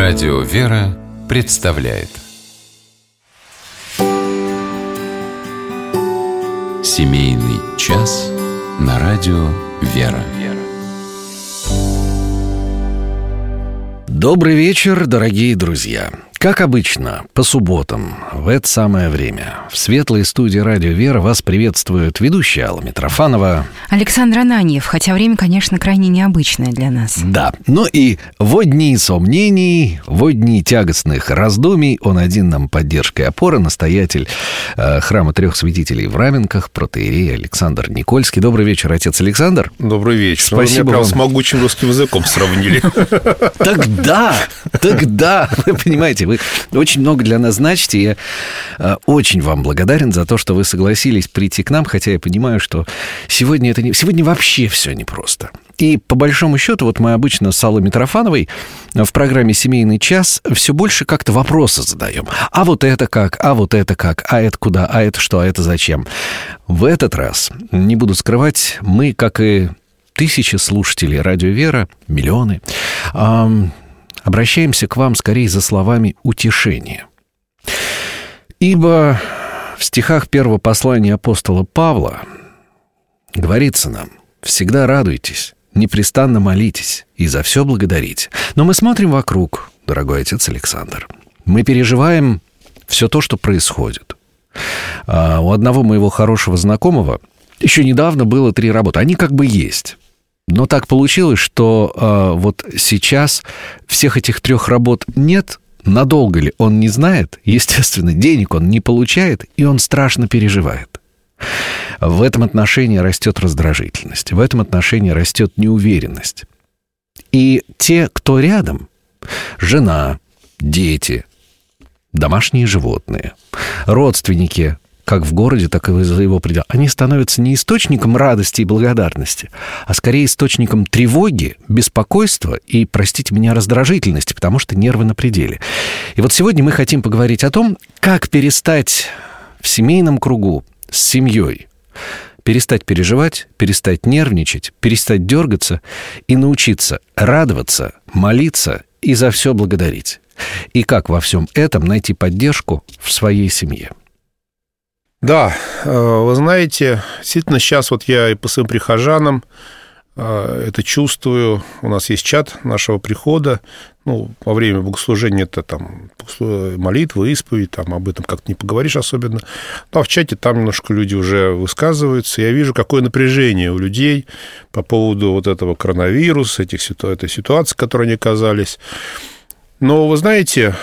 Радио «Вера» представляет Семейный час на радио «Вера». Добрый вечер, дорогие друзья. Как обычно, по субботам, в это самое время, в светлой студии «Радио Вера» вас приветствует ведущая Алла Митрофанова, Александр Ананьев, хотя время, конечно, крайне необычное для нас. Да, но и во дни сомнений, во дни тягостных раздумий он один нам поддержка и опора, настоятель храма трех святителей в Раменках, протоиерей Александр Никольский. Добрый вечер, отец Александр. Добрый вечер. Спасибо Вы меня прям вам. с могучим русским языком сравнили. Тогда, вы понимаете, вы очень много для нас значите. Я очень вам благодарен за то, что вы согласились прийти к нам, хотя я понимаю, что сегодня вообще все непросто. И по большому счету, вот мы обычно с Аллой Митрофановой в программе «Семейный час» все больше как-то вопросы задаем. А вот это как? А вот это как? А это куда? А это что? А это зачем? В этот раз, не буду скрывать, мы, как и тысячи слушателей «Радио Вера», миллионы, обращаемся к вам скорее за словами утешения. Ибо в стихах первого послания апостола Павла говорится нам: «Всегда радуйтесь, непрестанно молитесь и за все благодарите». Но мы смотрим вокруг, дорогой отец Александр. Мы переживаем все то, что происходит. У одного моего хорошего знакомого еще недавно было 3 работы. Они как бы есть. Но так получилось, что вот сейчас всех этих 3 работ нет. Надолго ли, он не знает. Естественно, денег он не получает, и он страшно переживает. В этом отношении растет раздражительность, в этом отношении растет неуверенность. И те, кто рядом, жена, дети, домашние животные, родственники, как в городе, так и за его пределами, они становятся не источником радости и благодарности, а скорее источником тревоги, беспокойства и, простите меня, раздражительности, потому что нервы на пределе. И вот сегодня мы хотим поговорить о том, как перестать в семейном кругу с семьей перестать переживать, перестать нервничать, перестать дергаться и научиться радоваться, молиться и за все благодарить. И как во всем этом найти поддержку в своей семье. Да, вы знаете, действительно, сейчас вот я и по своим прихожанам это чувствую. У нас есть чат нашего прихода. Ну, во время богослужения это там молитвы, исповедь, там об этом как-то не поговоришь особенно. Ну, а в чате там немножко люди уже высказываются. Я вижу, какое напряжение у людей по поводу вот этого коронавируса, этой ситуации, в которой они оказались. Но, вы знаете,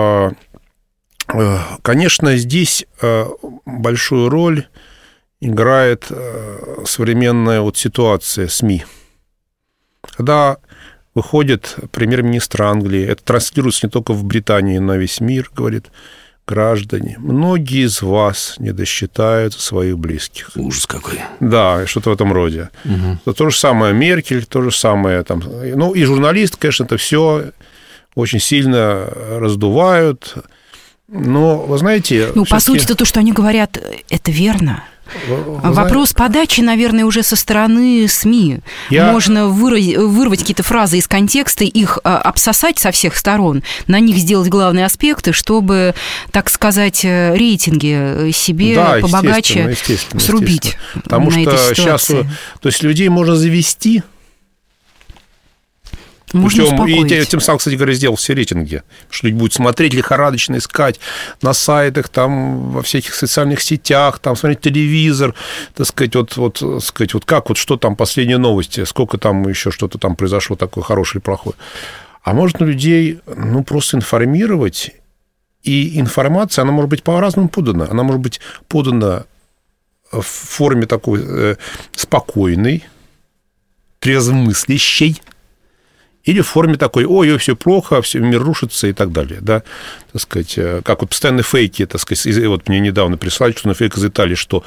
конечно, здесь большую роль играет современная вот ситуация СМИ. Когда выходит премьер-министр Англии, это транслируется не только в Британии, но и на весь мир, говорит: граждане, многие из вас не досчитают своих близких. Ужас какой. Да, что-то в этом роде. Угу. То же самое Меркель, то же самое там. Ну, и журналисты, конечно, это все очень сильно раздувают. Но, вы знаете... Ну, по сути-то то, что они говорят, это верно. Вопрос подачи, наверное, уже со стороны СМИ. Можно вырвать какие-то фразы из контекста, их обсосать со всех сторон, на них сделать главные аспекты, чтобы, так сказать, рейтинги себе побогаче срубить. Потому что сейчас, то есть, людей можно завести... Причем и тем самым, кстати говоря, сделал все рейтинги. Потому что люди будут смотреть, лихорадочно искать на сайтах, там, во всяких социальных сетях, там, смотреть телевизор, так сказать, вот как, вот что там, последние новости, сколько там еще что-то там произошло такое хорошее или плохое. А можно людей, ну, просто информировать, и информация, она может быть по-разному подана. Она может быть подана в форме такой спокойной, трезвомыслящей, или в форме такой: ой, все плохо, все, мир рушится и так далее, да, так сказать, как вот постоянные фейки, так сказать, вот мне недавно прислали, что на фейк из Италии, что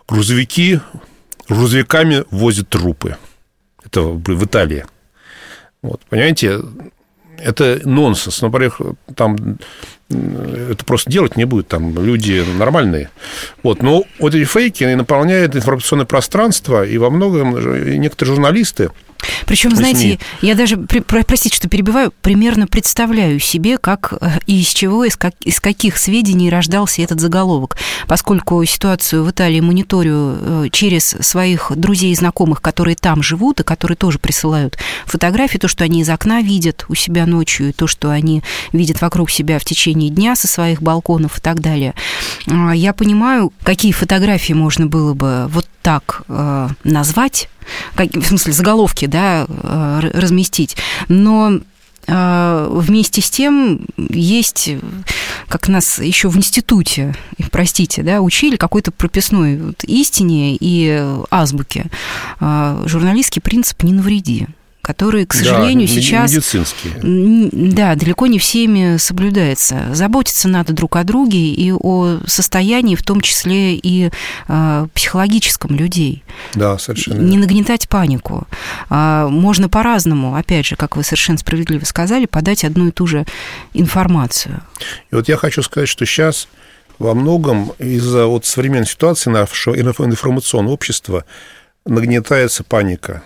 грузовиками возят трупы, это в Италии, вот, понимаете, это нонсенс, например, там это просто делать не будут, там люди нормальные. Вот. Но вот эти фейки наполняют информационное пространство, и во многом некоторые журналисты. Причем, знаете, я даже, простите, что перебиваю, примерно представляю себе, как и из чего, из каких сведений рождался этот заголовок, поскольку ситуацию в Италии мониторю через своих друзей и знакомых, которые там живут, и которые тоже присылают фотографии, то, что они из окна видят у себя ночью, и то, что они видят вокруг себя в течение дня со своих балконов и так далее. Я понимаю, какие фотографии можно было бы вот так назвать, в смысле заголовки, да, разместить, но вместе с тем есть, как нас еще в институте, простите, да, учили какой-то прописной истине и азбуке. Журналистский принцип «не навреди», который, к сожалению, сейчас далеко не всеми соблюдается. Заботиться надо друг о друге и о состоянии, в том числе и психологическом людей. Да, совершенно. Не нагнетать панику. Можно по-разному, опять же, как вы совершенно справедливо сказали, подать одну и ту же информацию. И вот я хочу сказать, что сейчас во многом из-за вот современной ситуации нашего информационного общества нагнетается паника.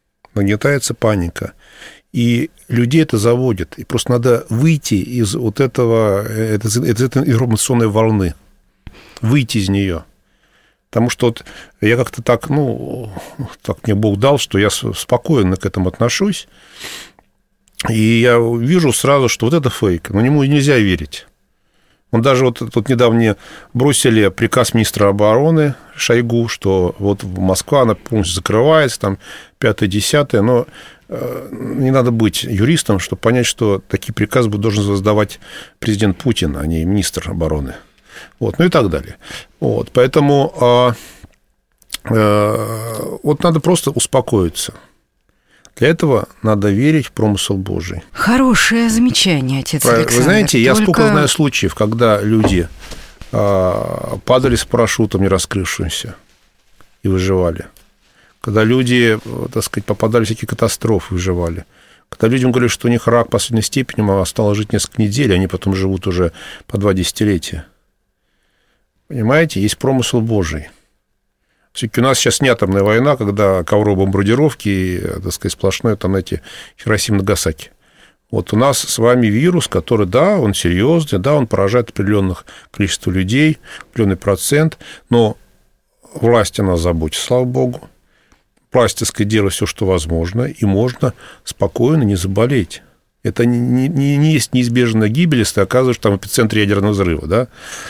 И людей это заводит. И просто надо выйти из вот этой информационной волны. Выйти из нее. Потому что вот я как-то так мне Бог дал, что я спокойно к этому отношусь. И я вижу сразу, что вот это фейк. Но ему нельзя верить. Он даже вот тут недавно мне бросили приказ министра обороны Шойгу, что вот Москва, она полностью закрывается, там 5-10, но не надо быть юристом, чтобы понять, что такие приказы должен раздавать президент Путин, а не министр обороны. Вот, ну и так далее. Вот, поэтому вот надо просто успокоиться. Для этого надо верить в промысел Божий. Хорошее замечание, отец Александр. Вы знаете, я сколько знаю случаев, когда люди падали с парашютом, не раскрывшимся, и выживали. Когда люди, так сказать, попадали в всякие катастрофы, выживали. Когда людям говорили, что у них рак последней степени, а осталось жить несколько недель, они потом живут уже по 2 десятилетия. Понимаете, есть промысел Божий. Все-таки у нас сейчас не атомная война, когда ковровые бомбардировки, так сказать, сплошное там эти Хиросима, Нагасаки. Вот у нас с вами вирус, который, да, он серьезный, да, он поражает определенных количество людей, определенный процент, но власть о нас заботится, слава богу. Власть, так сказать, делает все, что возможно, и можно спокойно не заболеть. Это не есть неизбежная гибель, если ты оказываешься там в эпицентре ядерного взрыва, да.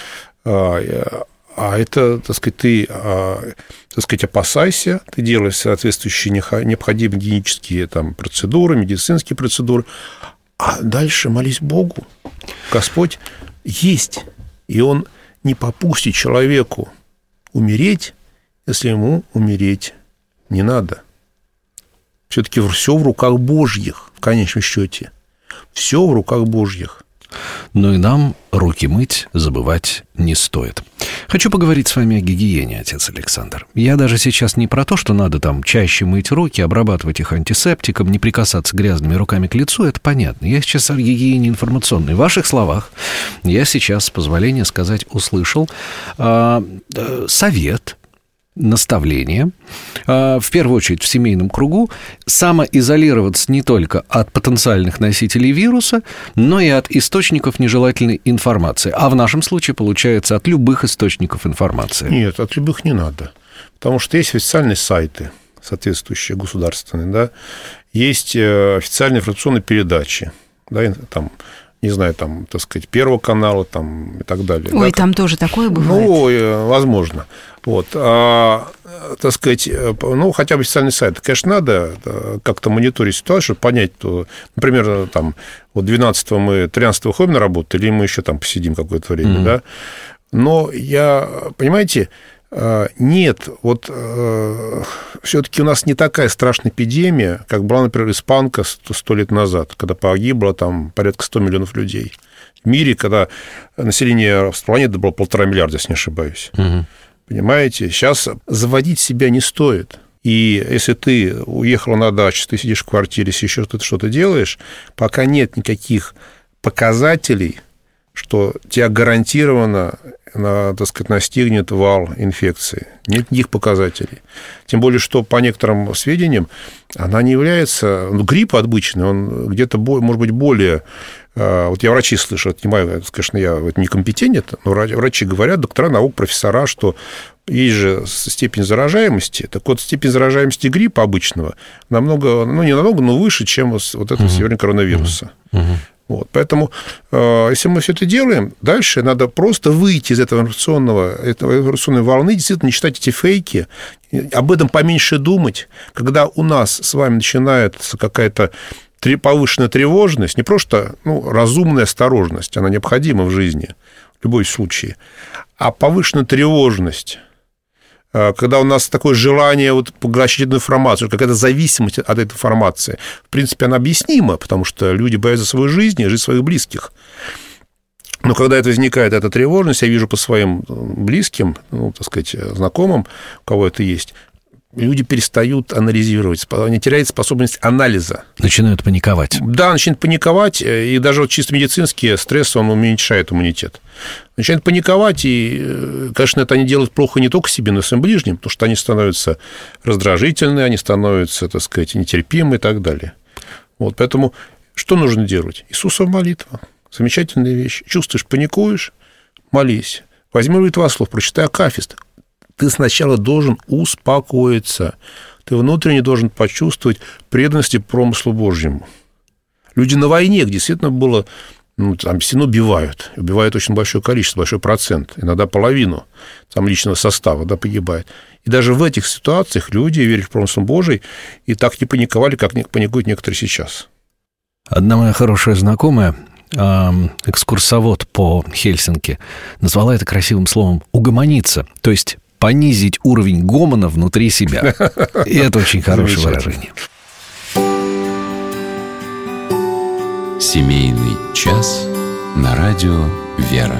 А это, так сказать, ты, так сказать, опасайся, ты делаешь соответствующие необходимые гигиенические там процедуры, медицинские процедуры, а дальше молись Богу. Господь есть, и Он не попустит человеку умереть, если ему умереть не надо. Все-таки все в руках Божьих, в конечном счете. Все в руках Божьих. Но и нам руки мыть забывать не стоит. Хочу поговорить с вами о гигиене, отец Александр. Я даже сейчас не про то, что надо там чаще мыть руки, обрабатывать их антисептиком, не прикасаться грязными руками к лицу, это понятно. Я сейчас о гигиене информационной. В ваших словах я сейчас, с позволения сказать, услышал совет, наставление, в первую очередь в семейном кругу, самоизолироваться не только от потенциальных носителей вируса, но и от источников нежелательной информации. А в нашем случае, получается, от любых источников информации. Нет, от любых не надо. Потому что есть официальные сайты, соответствующие государственные, да, есть официальные информационные передачи, да, там, не знаю, там, так сказать, Первого канала там, и так далее. Ой, да, там тоже такое бывает? Ну, возможно. Вот. Так сказать, ну, хотя бы официальный сайт. Конечно, надо как-то мониторить ситуацию, чтобы понять, что, например, там, вот 12-го мы 13-го ходим на работу, или мы еще там посидим какое-то время, да. Но понимаете, нет, вот все-таки у нас не такая страшная эпидемия, как была, например, испанка 100 лет назад, когда погибло там порядка 100 миллионов людей. В мире, когда население планеты было 1,5 миллиарда, если не ошибаюсь. Понимаете, сейчас заводить себя не стоит. И если ты уехала на дачу, ты сидишь в квартире, если еще что-то делаешь, пока нет никаких показателей, что тебя гарантированно, так сказать, настигнет вал инфекции. Нет никаких показателей. Тем более, что по некоторым сведениям она не является... грипп обычный, он где-то, может быть, более... Вот я врачи слышу, это не мое, конечно, я некомпетентен, но врачи говорят, доктора наук, профессора, что есть же степень заражаемости. Так вот, степень заражаемости гриппа обычного намного, не намного, но выше, чем вот этого сегодня коронавируса. Вот, поэтому, если мы все это делаем, дальше надо просто выйти из этой информационной волны, действительно не читать эти фейки, об этом поменьше думать. Когда у нас с вами начинается какая-то повышенная тревожность, не просто разумная осторожность, она необходима в жизни, в любом случае, а повышенная тревожность, когда у нас такое желание поглощать эту информацию, какая-то зависимость от этой информации. В принципе, она объяснима, потому что люди боятся за свою жизнь и жизнь своих близких. Но когда это возникает, эта тревожность, я вижу по своим близким, так сказать, знакомым, у кого это есть, люди перестают анализировать, они теряют способность анализа. Начинают паниковать. Да, начинают паниковать, и даже чисто медицинский стресс, он уменьшает иммунитет. Начинают паниковать, и, конечно, это они делают плохо не только себе, но и своим ближним, потому что они становятся раздражительны, они становятся, так сказать, нетерпимы и так далее. Вот, поэтому что нужно делать? Иисусова молитва. Замечательная вещь. Чувствуешь, паникуешь, молись. Возьми молитвослов, прочитай акафист. Ты сначала должен успокоиться. Ты внутренне должен почувствовать преданность промыслу Божьему. Люди на войне, где действительно было... там действительно убивают. Убивают очень большое количество, большой процент. Иногда половину там личного состава погибает. И даже в этих ситуациях люди верили в промысл Божий и так не паниковали, как паникуют некоторые сейчас. Одна моя хорошая знакомая, экскурсовод по Хельсинки, назвала это красивым словом «угомониться», то есть понизить уровень гомона внутри себя. И это очень хорошее выражение. Семейный час на радио «Вера».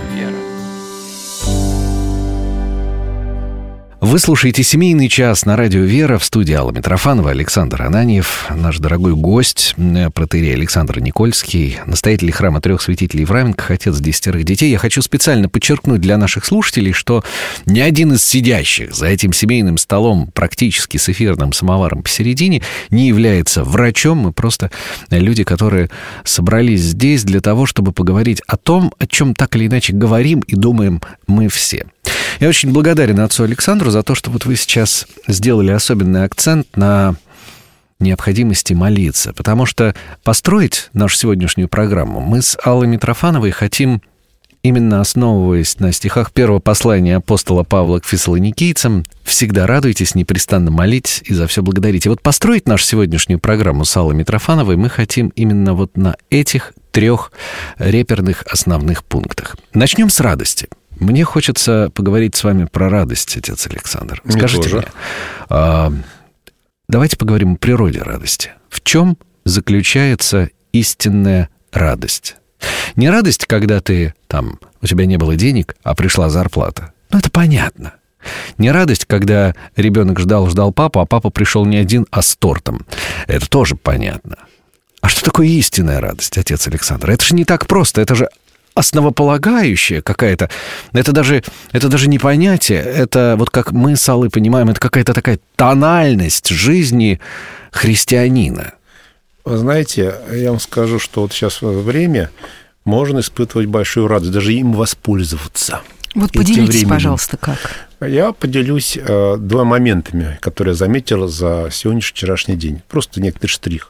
Вы слушаете «Семейный час» на радио «Вера», в студии Алла Митрофанова, Александр Ананьев, наш дорогой гость, протоиерей Александр Никольский, настоятель храма Трех Святителей в Раменках, отец 10 детей. Я хочу специально подчеркнуть для наших слушателей, что ни один из сидящих за этим семейным столом практически с эфирным самоваром посередине не является врачом. Мы просто люди, которые собрались здесь для того, чтобы поговорить о том, о чем так или иначе говорим и думаем мы все. Я очень благодарен отцу Александру за то, что вот вы сейчас сделали особенный акцент на необходимости молиться, потому что построить нашу сегодняшнюю программу мы с Аллой Митрофановой хотим, именно основываясь на стихах первого послания апостола Павла к фессалоникийцам: «Всегда радуйтесь, непрестанно молитесь и за все благодарите». Вот построить нашу сегодняшнюю программу с Аллой Митрофановой мы хотим именно вот на этих 3 реперных основных пунктах. Начнем с радости. Мне хочется поговорить с вами про радость, отец Александр. Скажите мне, давайте поговорим о природе радости. В чем заключается истинная радость? Не радость, когда у тебя не было денег, а пришла зарплата. Это понятно. Не радость, когда ребенок ждал папу, а папа пришел не один, а с тортом. Это тоже понятно. А что такое истинная радость, отец Александр? Это же не так просто, это же основополагающая какая-то, это даже не понятие, это вот как мы с Аллой понимаем, это какая-то такая тональность жизни христианина. Вы знаете, я вам скажу, что вот сейчас время можно испытывать большую радость, даже им воспользоваться. Вот поделитесь, пожалуйста, как. Я поделюсь 2 моментами, которые я заметил за сегодняшний, вчерашний день. Просто некоторый штрих.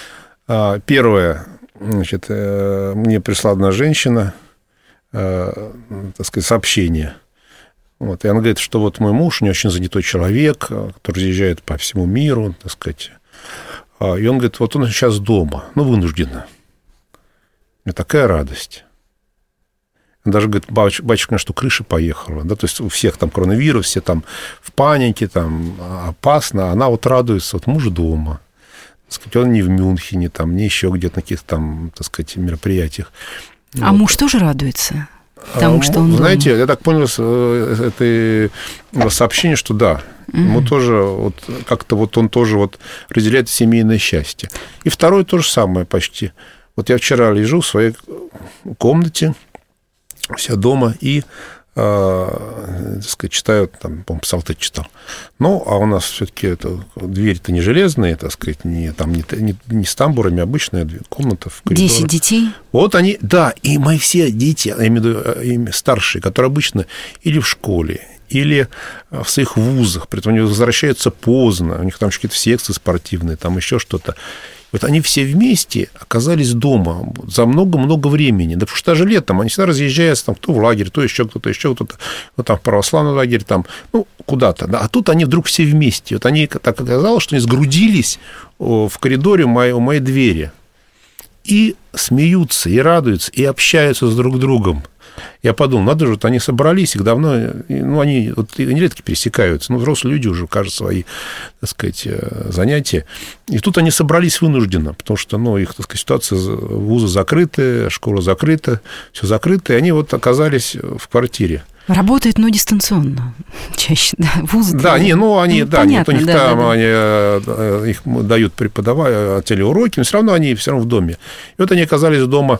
Первое. Значит, мне пришла одна женщина, так сказать, сообщение. Вот, и она говорит, что вот мой муж, у него очень занятой человек, который разъезжает по всему миру, так сказать. И он говорит, вот он сейчас дома, вынужденно. И такая радость. Он даже говорит, батюшка, что крыша поехала. Да? То есть у всех там коронавирус, все там в панике, там опасно. Она вот радуется, вот муж дома. Он не в Мюнхене, не еще где-то на каких-то там, так сказать, мероприятиях. А вот. Муж тоже радуется тому, что он знаете, дома? Я так понял, это сообщение, что да, ему тоже как-то он тоже разделяет семейное счастье. И второе то же самое почти. Вот я вчера лежу в своей комнате, все дома и, так сказать, читают, там, по-моему, Псалтырь читал. Ну, а у нас все-таки двери-то не железные, так сказать, не с тамбурами, обычная комната в коридоре. 10 детей? Вот они, да, и мои все дети, я имею в виду старшие, которые обычно или в школе, или в своих вузах, при этом они возвращаются поздно, у них там какие-то секции спортивные, там еще что-то. Вот они все вместе оказались дома за много-много времени. Да потому что даже летом они всегда разъезжаются, там, кто в лагерь, то еще кто-то, вот там в православный лагерь, там, ну, куда-то. Да. А тут они вдруг все вместе. Вот они, так оказалось, что они сгрудились в коридоре у моей двери и смеются, и радуются, и общаются с друг другом. Я подумал, надо же, вот они собрались, их давно, ну, они вот нередко пересекаются, ну, взрослые люди уже, кажется, свои, так сказать, занятия. И тут они собрались вынужденно, потому что, ну, их, так сказать, ситуация, вузы закрыты, школа закрыта, все закрыто, и они вот оказались в квартире. Работают, но дистанционно чаще, да, вузы. Да, они, да, понятно, у них да, там, да. Они, их дают преподаватели уроки, но все равно в доме. И вот они оказались дома.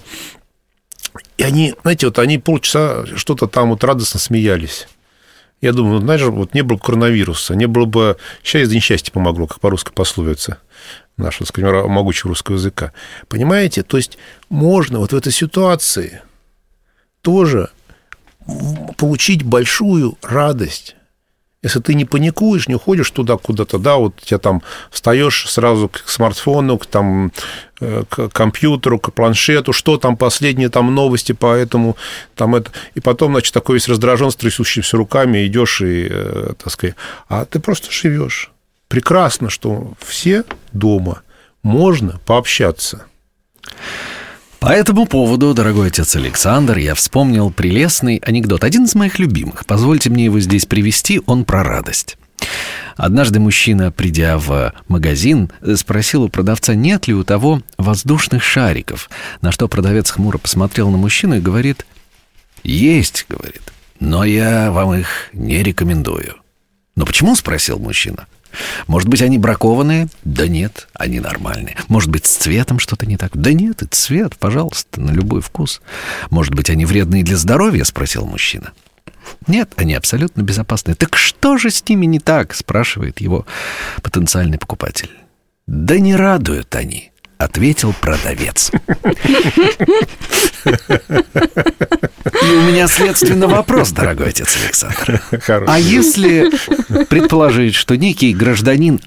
И они, знаете, вот они полчаса что-то там вот радостно смеялись. Я думаю, знаешь, вот не было бы коронавируса, не было бы счастья, несчастье помогло, как по-русски пословица нашего, скажем, могучего русского языка. Понимаете? То есть можно вот в этой ситуации тоже получить большую радость. Если ты не паникуешь, не уходишь туда куда-то, да, вот тебя там встаешь сразу к смартфону, к компьютеру, к планшету, что там последние там новости, поэтому там это... И потом, значит, такой весь раздражен, с трясущимися руками идешь и, так сказать... А ты просто живешь. Прекрасно, что все дома, можно пообщаться. По этому поводу, дорогой отец Александр, я вспомнил прелестный анекдот. Один из моих любимых. Позвольте мне его здесь привести, он про радость. Однажды мужчина, придя в магазин, спросил у продавца, нет ли у того воздушных шариков. На что продавец хмуро посмотрел на мужчину и говорит, есть, говорит, но я вам их не рекомендую. Но почему, спросил мужчина. Может быть, они бракованные? Да нет, они нормальные. Может быть, с цветом что-то не так? Да нет, и цвет, пожалуйста, на любой вкус. Может быть, они вредные для здоровья? Спросил мужчина. Нет, они абсолютно безопасные. Так что же с ними не так? Спрашивает его потенциальный покупатель. Да не радуют они, ответил продавец. И у меня, следственно, вопрос, дорогой отец Александр. А если предположить, что некий гражданин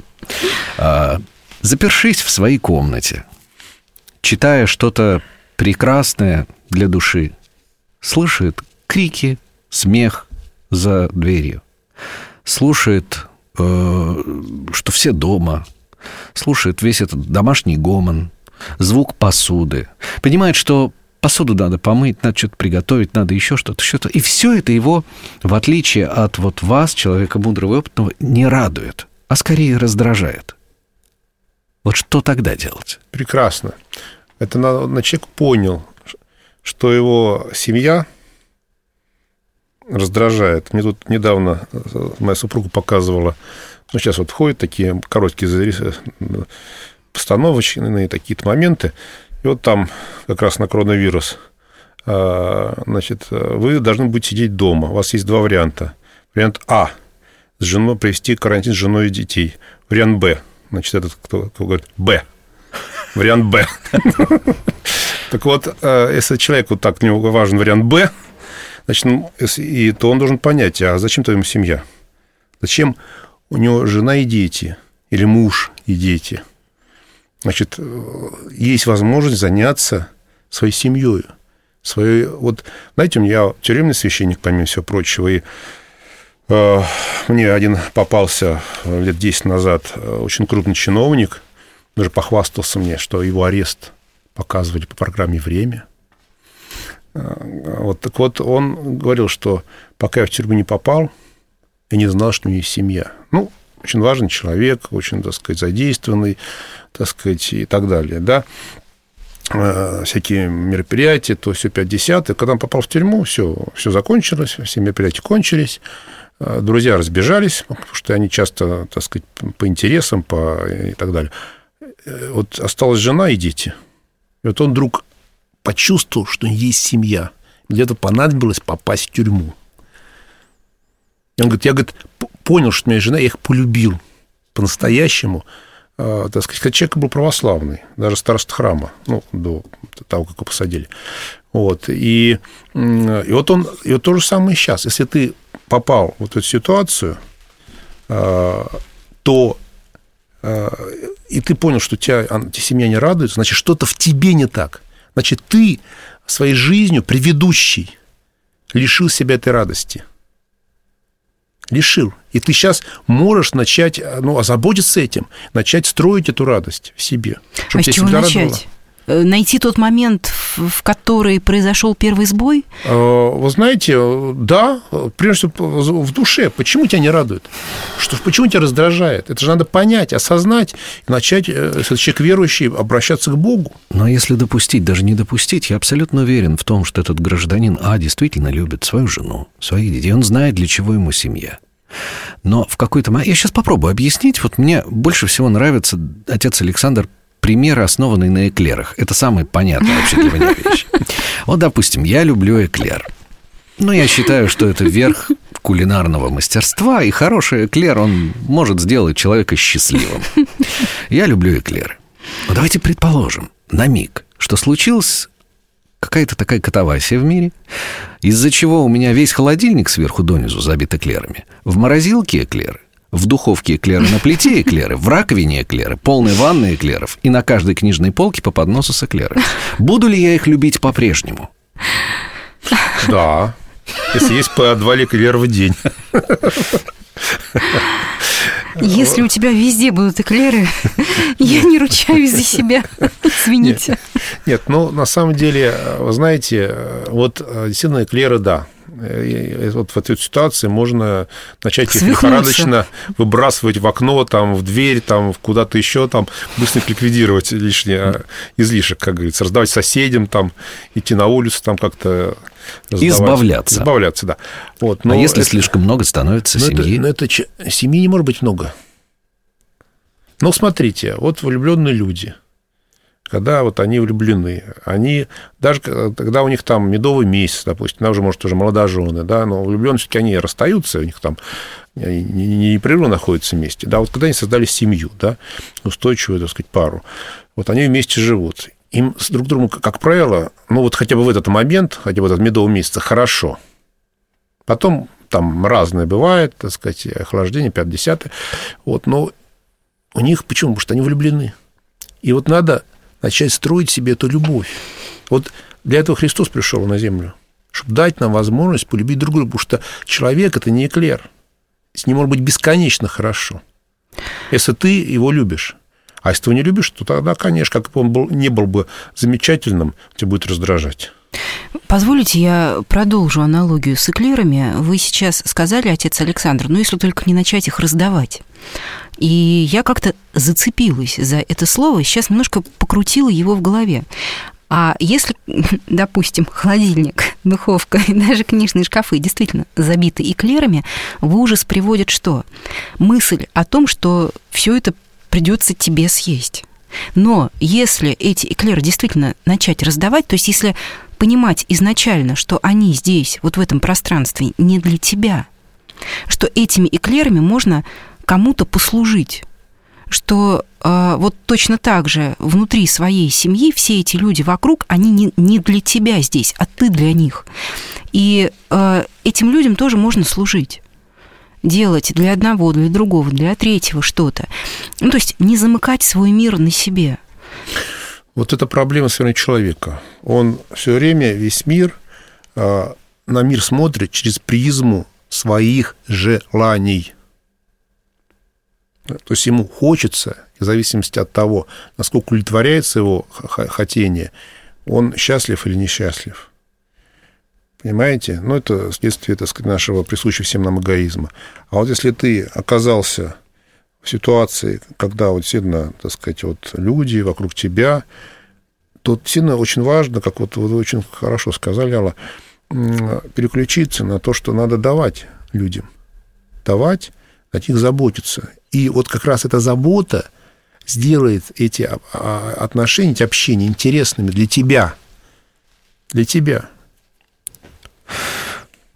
запершись в своей комнате, читая что-то прекрасное для души, слышит крики, смех за дверью, слушает, что все дома, слушает весь этот домашний гомон, звук посуды, понимает, что посуду надо помыть, надо что-то приготовить, надо еще что-то. И все это его, в отличие от вот вас, человека мудрого и опытного, не радует, а скорее раздражает. Вот что тогда делать? Прекрасно. Это человек понял, что его семья раздражает. Мне тут недавно моя супруга показывала, ну, сейчас вот входят такие короткие постановочные такие-то моменты, и вот там как раз на коронавирус, значит, вы должны будете сидеть дома. У вас есть два варианта. Вариант А – с женой провести карантин с женой и детей. Вариант Б. Значит, этот, кто говорит Б. Вариант Б. Так вот, если человеку так для него важен вариант Б, значит, то он должен понять, а зачем-то ему семья? Зачем у него жена и дети? Или муж и дети? Значит, есть возможность заняться своей семьей. Вот, знаете, я тюремный священник, помимо всего прочего, и мне один попался лет 10 назад очень крупный чиновник, даже похвастался мне, что его арест показывали по программе «Время». Вот, так вот, он говорил, что пока я в тюрьму не попал, я не знал, что у него есть семья. Ну, очень важный человек, очень, так сказать, задействованный, так сказать, и так далее, да. Всякие мероприятия, то все 5-10. Когда он попал в тюрьму, все закончилось, все мероприятия кончились, друзья разбежались, потому что они часто, так сказать, по интересам, и так далее. Вот осталась жена и дети. И вот он вдруг почувствовал, что есть семья. Для этого понадобилось попасть в тюрьму. Он говорит, я понял, что у меня жена, я их полюбил по-настоящему. Так сказать, хотя человек был православный, даже староста храма, до того, как его посадили. Вот. И вот то же самое сейчас. Если ты попал в эту ситуацию, то и ты понял, что тебя семья не радует, значит, что-то в тебе не так. Значит, ты своей жизнью, предыдущей, лишил себя этой радости. Лишил. И ты сейчас можешь начать, озаботиться этим, начать строить эту радость в себе. А с чего начать? Найти тот момент, в который произошел первый сбой? Вы знаете, да, прежде всего в душе. Почему тебя не радует? Почему тебя раздражает? Это же надо понять, осознать и начать, если человек верующий, обращаться к Богу. Но если допустить, даже не допустить, я абсолютно уверен в том, что этот гражданин действительно любит свою жену, своих детей. Он знает, для чего ему семья. Но в какой-то момент... Я сейчас попробую объяснить. Вот мне больше всего нравится, отец Александр, примеры, основанные на эклерах. Это самая понятная вообще для меня вещь. Вот, допустим, я люблю эклер. Но я считаю, что это верх кулинарного мастерства, и хороший эклер, он может сделать человека счастливым. Я люблю эклеры. Но давайте предположим, на миг, что случилась какая-то такая катавасия в мире, из-за чего у меня весь холодильник сверху донизу забит эклерами. В морозилке эклеры, в духовке эклеры, на плите эклеры, в раковине эклеры, полной ванной эклеров и на каждой книжной полке по подносу с эклерами. Буду ли я их любить по-прежнему? Да, если есть по 2 эклера в день. Если у тебя везде будут эклеры, я не ручаюсь за себя. Извините. Нет, на самом деле, вы знаете, вот действительно эклеры, да. И вот в этой ситуации можно начать их лихорадочно выбрасывать в окно, там, в дверь, там, куда-то еще, там, быстро ликвидировать лишний излишек, как говорится, раздавать соседям, там, идти на улицу, там, как-то избавляться. Избавляться, да. Вот, но если слишком много становится семьи? Семьи не может быть много. Но смотрите, вот влюбленные люди, когда вот они влюблены, они, даже когда у них там медовый месяц, допустим, она уже, может, уже молодожены, да, но влюбленные все-таки они расстаются, у них там непрерывно находятся вместе, да, вот когда они создали семью, да, устойчивую, так сказать, пару, вот они вместе живут, им с друг другом, как правило, вот хотя бы в этот момент, хотя бы в этот медовый месяц хорошо, потом там разное бывает, так сказать, охлаждение, 5-10, вот, но у них, почему? Потому что они влюблены, и вот надо начать строить себе эту любовь. Вот для этого Христос пришел на землю, чтобы дать нам возможность полюбить друг друга, потому что человек – это не эклер. С ним может быть бесконечно хорошо, если ты его любишь. А если ты его не любишь, то тогда, конечно, как бы он не был бы замечательным, тебя будет раздражать. Позволите, я продолжу аналогию с эклерами. Вы сейчас сказали, отец Александр, если только не начать их раздавать. И я как-то зацепилась за это слово, сейчас немножко покрутила его в голове. А если, допустим, холодильник, духовка и даже книжные шкафы действительно забиты эклерами, в ужас приводит что? Мысль о том, что все это придется тебе съесть. Но если эти эклеры действительно начать раздавать, то есть если понимать изначально, что они здесь, вот в этом пространстве, не для тебя, что этими эклерами можно кому-то послужить, что вот точно так же внутри своей семьи все эти люди вокруг, они не для тебя здесь, а ты для них. И этим людям тоже можно служить. Делать для одного, для другого, для третьего что-то. То есть не замыкать свой мир на себе. Вот это проблема современного человека. Он все время, весь мир, на мир смотрит через призму своих желаний. То есть ему хочется, в зависимости от того, насколько удовлетворяется его хотение, он счастлив или несчастлив. Понимаете? Это следствие, так сказать, нашего присущего всем нам эгоизма. А вот если ты оказался в ситуации, когда вот действительно, так сказать, вот люди вокруг тебя, то действительно очень важно, как вот вы очень хорошо сказали, Алла, переключиться на то, что надо давать людям. Давать, о них заботиться. И вот как раз эта забота сделает эти отношения, эти общения интересными для тебя. Для тебя.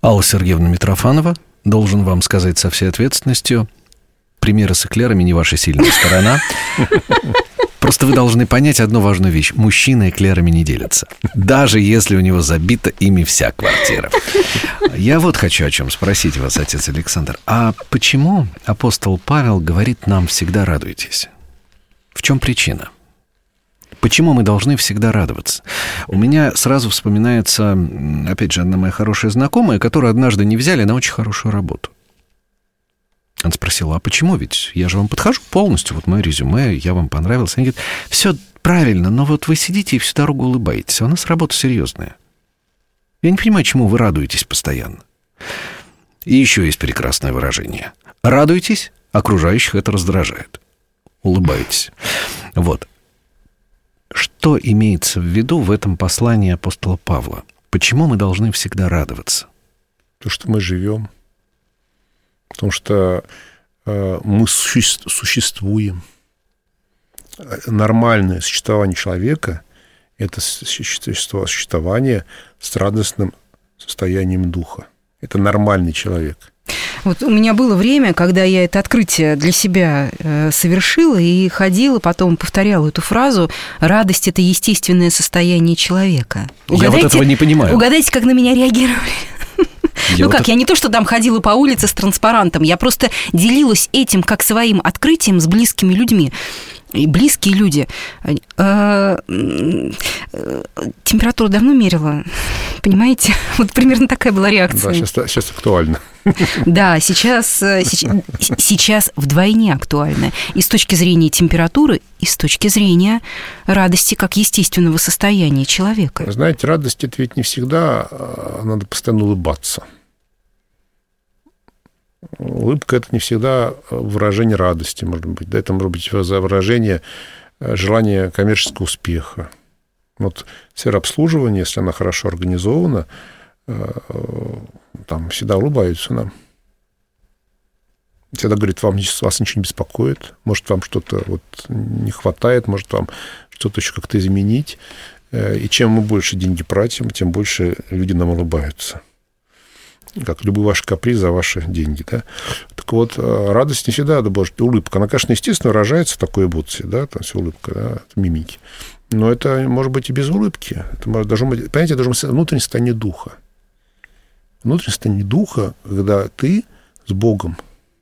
Алла Сергеевна Митрофанова, должен вам сказать со всей ответственностью, примеры с эклерами не ваша сильная сторона. Просто вы должны понять одну важную вещь. Мужчины эклерами не делятся. Даже если у него забита ими вся квартира. Я вот хочу о чем спросить вас, отец Александр. А почему апостол Павел говорит нам всегда радуйтесь? В чем причина? Почему мы должны всегда радоваться? У меня сразу вспоминается, опять же, одна моя хорошая знакомая, которую однажды не взяли на очень хорошую работу. Она спросила, а почему? Ведь я же вам подхожу полностью, вот мое резюме, я вам понравился. Она говорит, все правильно, но вот вы сидите и всю дорогу улыбаетесь, а у нас работа серьезная. Я не понимаю, чему вы радуетесь постоянно. И еще есть прекрасное выражение. Радуйтесь, окружающих это раздражает. Улыбаетесь. Вот. Что имеется в виду в этом послании апостола Павла? Почему мы должны всегда радоваться? То, что мы живем. Потому что мы существуем. Нормальное существование человека – это существование с радостным состоянием духа. Это нормальный человек. Вот у меня было время, когда я это открытие для себя совершила и ходила, потом повторяла эту фразу «радость – это естественное состояние человека». Я вот этого не понимаю. Угадайте, как на меня реагировали? Я не то, что там ходила по улице с транспарантом, я просто делилась этим как своим открытием с близкими людьми. И близкие люди. Температуру давно мерила, понимаете? Вот примерно такая была реакция. Да, сейчас актуально. Да, сейчас вдвойне актуально. И с точки зрения температуры, и с точки зрения радости как естественного состояния человека. Знаете, радость – это ведь не всегда надо постоянно улыбаться. Улыбка – это не всегда выражение радости, может быть. Да, это может быть выражение желания коммерческого успеха. Вот сфера обслуживания, если она хорошо организована, там всегда улыбаются нам. Всегда говорит, вас ничего не беспокоит, может, вам что-то вот не хватает, может, вам что-то еще как-то изменить. И чем мы больше деньги тратим, тем больше люди нам улыбаются. Как любой ваш каприз за ваши деньги, да. Так вот, радость не всегда должна быть улыбка. Она, конечно, естественно, выражается в такой эмоции, да, там вся улыбка, да, в мимике. Но это может быть и без улыбки. Это должно быть, понимаете, должно быть внутреннее состояние духа. Внутреннее состояние духа, когда ты с Богом.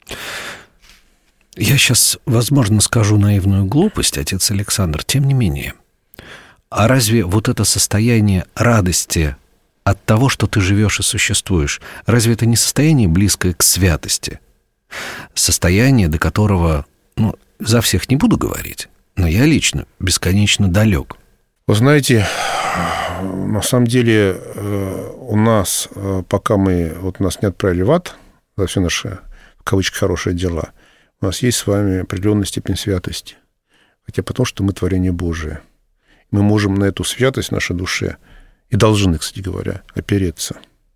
Я сейчас, возможно, скажу наивную глупость, отец Александр, тем не менее. А разве вот это состояние радости от того, что ты живешь и существуешь, разве это не состояние близкое к святости? Состояние, до которого, за всех не буду говорить, но я лично бесконечно далек. Вы знаете, на самом деле у нас, пока нас не отправили в ад за все наши, в кавычках, хорошие дела, у нас есть с вами определенная степень святости. Хотя потому, что мы творение Божие. Мы можем на эту святость в нашей душе и должны, кстати говоря, опереться.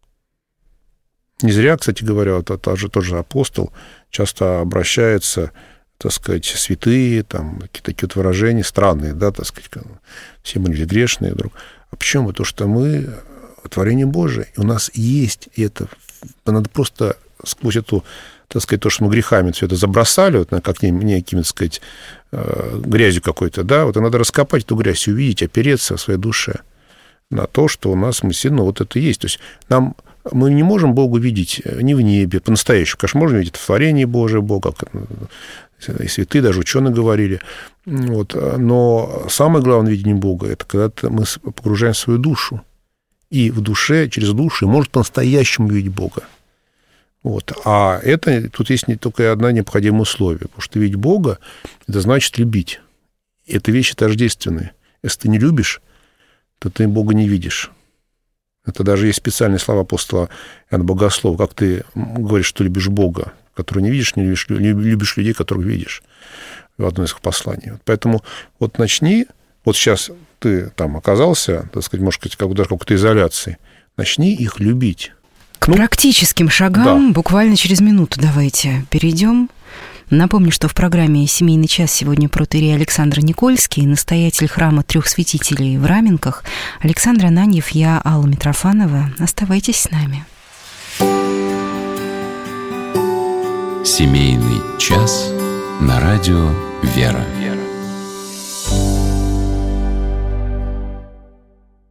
Не зря, кстати говоря, тот же апостол часто обращается, так сказать, святые, там, какие-то такие вот выражения странные, да, так сказать, все мы люди грешные вдруг. А почему? Потому что мы творение Божие, и у нас есть это. Надо просто сквозь эту, так сказать, то, что мы грехами все это забросали, вот, как некими, так сказать, грязью какой-то, да, вот надо раскопать эту грязь, увидеть, опереться в своей душе на то, что у нас мы сильно вот это есть. То есть мы не можем Бога видеть не в небе, по-настоящему. Конечно, можем видеть в творении Божие Бога, как и святые, даже ученые говорили. Вот. Но самое главное видение Бога – это когда мы погружаем в свою душу. И в душе, через душу, может по-настоящему видеть Бога. Вот. А тут есть не только одно необходимое условие. Потому что видеть Бога – это значит любить. И это вещи тождественные. Если ты не любишь, то ты Бога не видишь. Это даже есть специальные слова апостола Иоанна Богослова. Как ты говоришь, что любишь Бога, которого не видишь, не любишь людей, которых видишь, в одном из их посланий. Поэтому вот начни, вот сейчас ты там оказался, так сказать, может быть, даже какой-то изоляции, начни их любить. К практическим шагам буквально через минуту давайте перейдем. Напомню, что в программе «Семейный час» сегодня протоиерей Александр Никольский, настоятель храма Трех Святителей в Раменках. Александр Ананьев, я, Алла Митрофанова. Оставайтесь с нами. Семейный час на радио «Вера».